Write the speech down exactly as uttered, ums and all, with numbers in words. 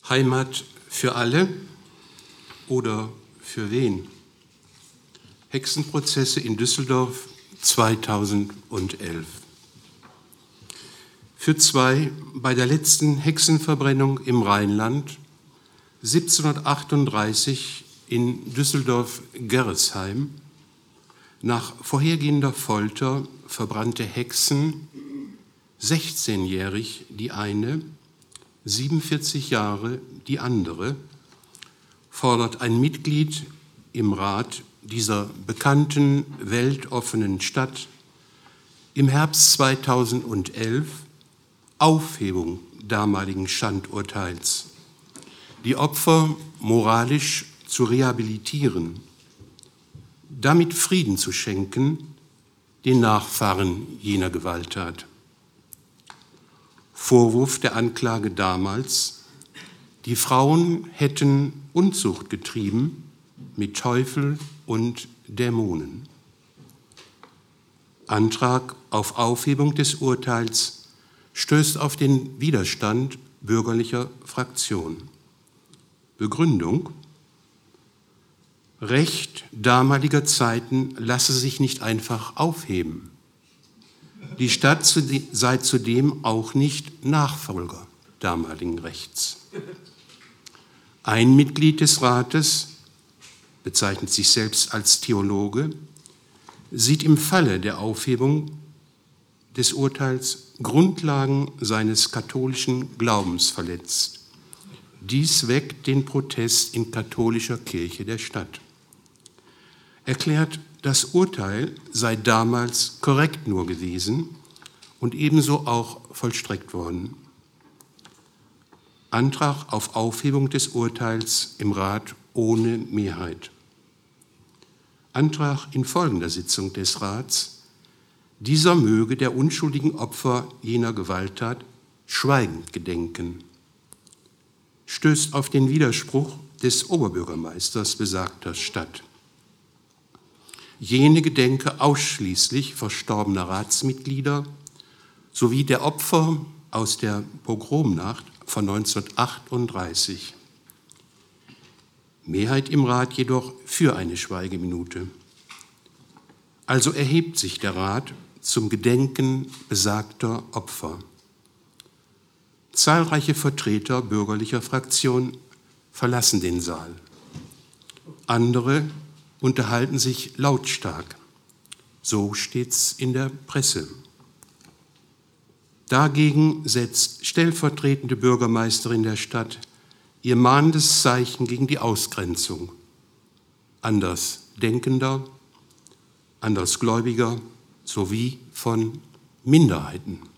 Heimat für alle oder für wen? Hexenprozesse in Düsseldorf zweitausendelf. Für zwei bei der letzten Hexenverbrennung im Rheinland siebzehnhundertachtunddreißig in Düsseldorf-Gerresheim nach vorhergehender Folter verbrannte Hexen, sechzehnjährig die eine, siebenundvierzig Jahre die andere, fordert ein Mitglied im Rat dieser bekannten, weltoffenen Stadt im Herbst zweitausendelf Aufhebung damaligen Schandurteils, die Opfer moralisch zu rehabilitieren, damit Frieden zu schenken den Nachfahren jener Gewalttat. Vorwurf der Anklage damals: Die Frauen hätten Unzucht getrieben mit Teufel und Dämonen. Antrag auf Aufhebung des Urteils stößt auf den Widerstand bürgerlicher Fraktionen. Begründung: Recht damaliger Zeiten lasse sich nicht einfach aufheben. Die Stadt sei zudem auch nicht Nachfolger damaligen Rechts. Ein Mitglied des Rates, bezeichnet sich selbst als Theologe, sieht im Falle der Aufhebung des Urteils Grundlagen seines katholischen Glaubens verletzt. Dies weckt den Protest in katholischer Kirche der Stadt. Erklärt, das Urteil sei damals korrekt nur gewesen und ebenso auch vollstreckt worden. Antrag auf Aufhebung des Urteils im Rat ohne Mehrheit. Antrag in folgender Sitzung des Rats: Dieser möge der unschuldigen Opfer jener Gewalttat schweigend gedenken. Stößt auf den Widerspruch des Oberbürgermeisters besagter Stadt. Jene gedenke ausschließlich verstorbener Ratsmitglieder sowie der Opfer aus der Pogromnacht von neunzehnhundertachtunddreißig. Mehrheit im Rat jedoch für eine Schweigeminute. Also erhebt sich der Rat zum Gedenken besagter Opfer. Zahlreiche Vertreter bürgerlicher Fraktionen verlassen den Saal. Andere unterhalten sich lautstark. So steht's in der Presse. Dagegen setzt stellvertretende Bürgermeisterin der Stadt ihr mahnendes Zeichen gegen die Ausgrenzung Andersdenkender, Andersgläubiger sowie von Minderheiten.